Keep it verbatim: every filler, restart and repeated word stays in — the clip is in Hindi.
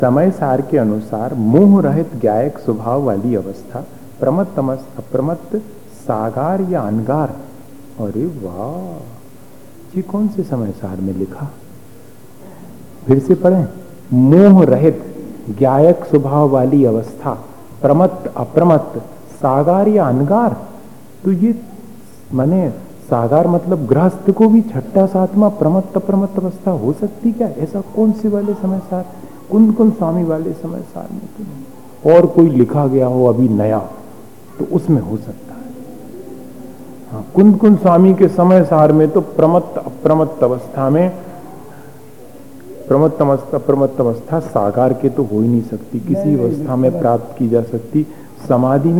समय सार के अनुसार मोह रहित ज्ञायक स्वभाव वाली अवस्था, प्रमत्त तमस अप्रमत्त सागार या अनगार। अरे वाह, ये कौन से समय सार में लिखा? फिर से पढ़ें। मोह रहित ज्ञायक स्वभाव वाली अवस्था, प्रमत्त अप्रमत्त सागार या अनगार। तो ये माने सागार मतलब गृहस्थ को भी छठा सातवां प्रमत्त अप्रमत्त अवस्था हो सकती क्या? ऐसा कौन से वाले समय सार, कुंद कुंद स्वामी वाले समय सार में तो नहीं, और कोई लिखा गया हो अभी नया तो उसमें हो सकता है। हाँ, कुंद कुंद स्वामी के समय सार में तो प्रमत्त अप्रमत्त अवस्था में, प्रमत्त अप्रमत्त अवस्था सागार के तो हो ही नहीं सकती, किसी अवस्था में प्राप्त की जा सकती। समाधि में